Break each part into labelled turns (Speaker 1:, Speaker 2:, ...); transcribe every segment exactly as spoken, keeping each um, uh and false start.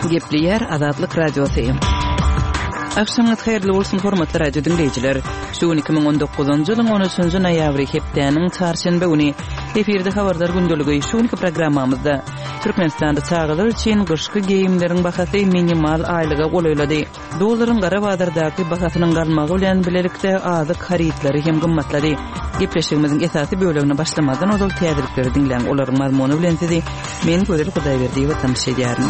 Speaker 1: Gepli yer Azatlyk radiosu. Akşamınız hayırlı olsun hormatly radio dinleyijiler. Şu iki bin on dokuzuncu ýylyň on üçünji noýabry hepdeniň çarşembe güni efirde habardar gündöligi şu iki programmamyzda Türkmenistanda çağılar üçin gyşky geyimleriň bahasy minimal aýlyga golaýlady. Dollaryň gara bazardaky bahasynyň galmagy bilen bilelikde azyk haritleri hem gymmatlady. Gepleşigimiziň esasy bölümine başlamadan ozal täzelikleri dinleň olaryň mazmuny bilen sizi men Gödel Hudaýberdi we tanış edýärin.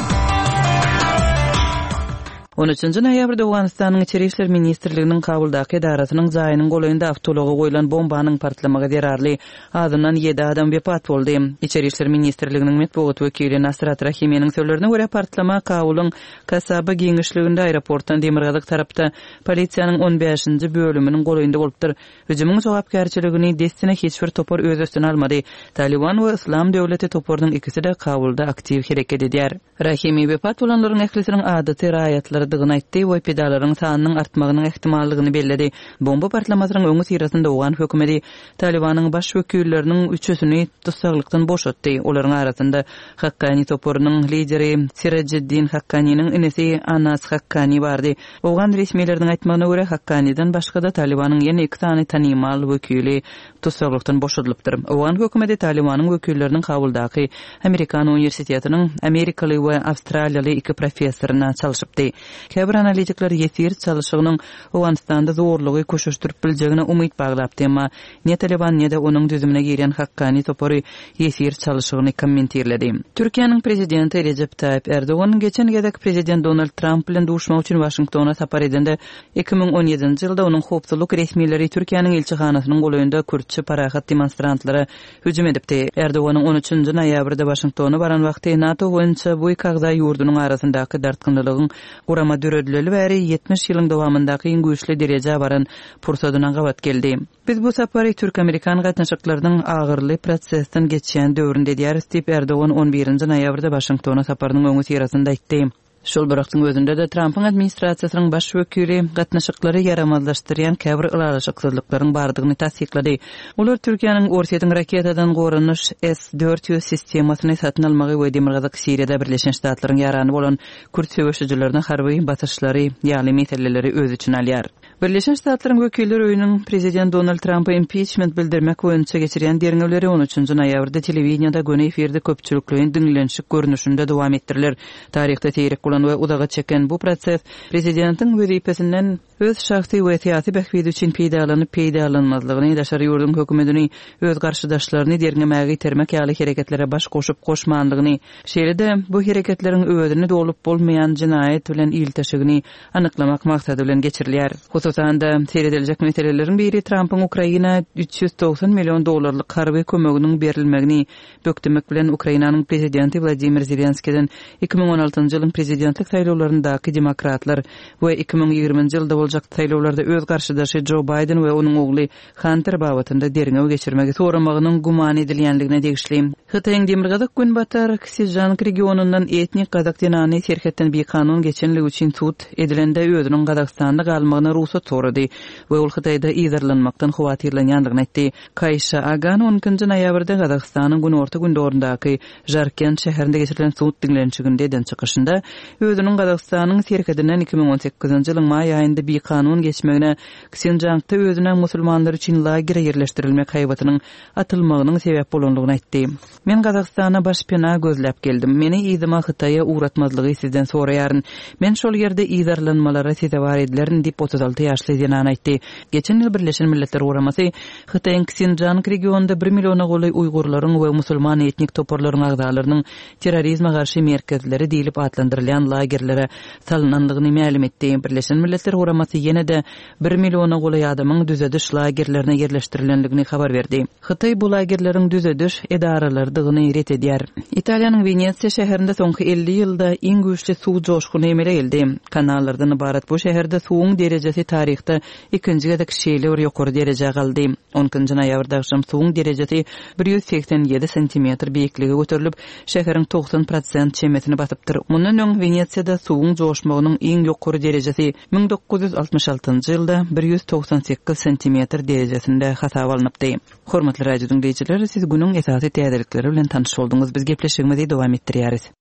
Speaker 1: on üçünji noýabrda Awganystanyň Içeri işler ministrliginiň Kabuldaky edarasynyň jaýynyň golaýynda awtologa goýulan bombanyň partlamagy derarly adamdan ýedi adam wepat boldy. Içeri işler ministrliginiň medeniýet wekili Nasrat Rahimeniň sözlerine görä partlama Kabulyň Kasaba giňişliginde aeroportdan demirgazyk tarapda polisiýanyň on beşinji bölüminiň golaýynda bolupdyr. Hüjümyň jogapkärçiligini destine hiç bir topor öz üstüne almady. Taliban we Islam döwleti toporynyň ikisi de Kabulda aktiv hereket edýär. Rahimi wepat bolanlaryň ählisiniň adaty raýatlary dygyny aýtdy we pedalaryň sanynyň artmagynyň ähtimallygyny belledi. Bomba partlamasynyň öňü sirasynda Awgan hökümeti Talibanyň baş wekilleriniň üçüsini tutsaklikdan boşatdy. Olaryň arasynda Haqqani toporynyň lideri Sirajiddin Haqqaniň inesi Anas Haqqani bardy. Awgan resmiýetleriniň aýtmagyna görä Haqqanidan başga da Talibanyň ýene iki tane tanymal wekili tutsaklikdan boşadylypdyr. Awgan hökümeti Talibanyň wekilleriniň Kabuldaky Amerikan Uniwersitetiniň Amerikaly we Awstraliýaly iki professoryna çalyşypdy. Käbir analitikler ýetir çalyşygynyň Awganystanda zorlugy köşüşdirip biljegine umyt baglapdy, emma ne Taliban ne de onuň düzümine giren Haqqani topory ýetir çalyşygyny kommentirledi. Türkiýanyň prezidenti Recep Tayyip Erdogan geçen ýylky prezident Donald Trump bilen duşmak üçin Washingtona sapar edende iki bin on ýedinji ýylda onuň howpsuzlyk resmiýetleri Türkiýanyň elçihanasynyň golaýynda kürtçe parahat demonstrantlary hüjüm edipdi. Erdoganyň on üçünji noýabrda Washingtona baran wagty NATO boýunça bu kagza ýurdunyň arasyndaky dartgynlygyň Urama döredileli bäri ýetmiş ýylyň dowamyndaky iň güýçli dereje baran pursadyna gabat geldi. Biz bu sapary Türk-Amerikan gatnaşyklarynyň agyrly prosesden geçýän döwründe diýär Steve Erdogan on birinji noýabrda Washingtona saparynyň öňü sirasynda aýtdy. Şol bıraktın özünde de Trump'ın administrasiýasynyň baş wekili gatnaşyklary yaramazlaşdyrýan käbir ılalaşyksızlyklaryň bardygyny tasdiklady. Olar Türkiýanyň Orsiýetiň raketadan goranyş S dört yüz sistemasyny satyn almagy we demirgazyk Siriýada Birleşen Ştatlaryň ýarany bolan Kürt söwüşçileriniň harby basyşlary ýaly meseleleri öz üçin alýar. Birleşen Ştatlaryň wekilleri öýüniň prezident Donald Trump'a impeachment bildirmek boýunça geçirýän derňewleri on üçünji noýabrda telewiziýada göne efirde köpçülikliň dinlenşik görnüşinde dowam etdiriler. Taryhda teýrek bolan we udaga çeken bu proses prezidentiň wezipesinden öz şahsy we syýasy bähbidi üçin peýdalanyp peýdalanmazlygyny daşary ýurdun hökümetini öz garşydaşlaryny derňemäge itermek ýaly hereketlere baş goşup goşmandygyny, şeýle-de bu hereketleriň öwedini dolup bolmaýan jinaýet bilen ilteşigini anyklamak maksady bilen geçirilýär. Hususan da seýrediljek meseleleriň biri Trump'yň Ukraina üç ýüz doksan million dollarlyk harby kömeginiň berilmegini bökdemek bilen Ukrainanyň prezidenti Vladimir Zelenskiýden iki bin on altynjy ýylyň prezidentlik saýlawlaryndaky demokratlar we iki bin ýigriminji ýylda boljak saýlawlarda öz garşydaşy Joe Biden we onuň ogly Hunter babatynda derňew geçirmegi soramagynyň guman edilýänligine degişli. Hytaýyň demirgazyk Günbatar Xinjiang regionundan etnik gazak dinany serhetden bir kanun geçenligi üçin sud edilende özüniň Gazakstanda galmagyna ruhsat sorady we ol Hytaýda ýyzarlanmakdan howatyrlanýandygyny aýtdy. Kaýşa Agan on ikinji noýabrda Gazakstanyň günorta gündorundaky Jarkent şäherinde geçirilen sud dinlenşiginde eden çykyşynda özüniň Gazakstanyň serhedinden iki bin on sekizinji ýylyň maý aýynda bir kanun geçmegine Xinjiangda özüne musulmanlar üçin lager ýerleşdirilmek haýbatynyň atylmagynyň sebäp bolanlygyny aýtdy. Men Gazakstana başpena gözläp geldim. Meni ýzyma Hytaýa uğratmazlygy sizden soraýaryn. Men şol ýerde ýyzarlanmalara sebäp edilerin dip otuz alty ýaşly diýen aýtdy. Geçen ýyl Birleşen Milletler Guramasy Hytaýyň Xinjiang regionunda bir milliona goly uýgurlaryň we musulman etnik toporlaryň agdalarynyň terrorizme garşy merkezleri diýilip adlandyrylýan lagerlere salynandygyny ma'lum etdi. Birleşen Milletler Guramasy ýene de bir milliona goly adamyň düzediş lagerlerine ýerleşdirilenligini habar berdi. Hytaý bu lagerleriň düzediş edaralarydygyny ret edýär. Italiýanyň Venesiýa şäherinde soňky elli ýylda iň güýçli suw joşkuny emele geldi. Kanallardan ibarat bu şäherde suwuň derejesi taryhda ikinji gedek şeýle bir ýokary dereje galdy. on ikinji noýabrda akşam suwuň derejesi bir ýüz seksen ýedi sentimetr beýiklige göterilip şäheriň doksan prosent çemesini basypdyr. Mundan öň Venesiýada suwuň joşmagynyň iň ýokary derejesi bin dokuz ýüz altymyş altynjy ýylda bir ýüz toksan sekiz sentimetr derejesinde hasap alınıpdy. Hormatly radio dinleyijiler, siz günüň esasy täzelikleri bilen tanyş boldunuz. Biz gepleşigimizi dowam etdirýäris.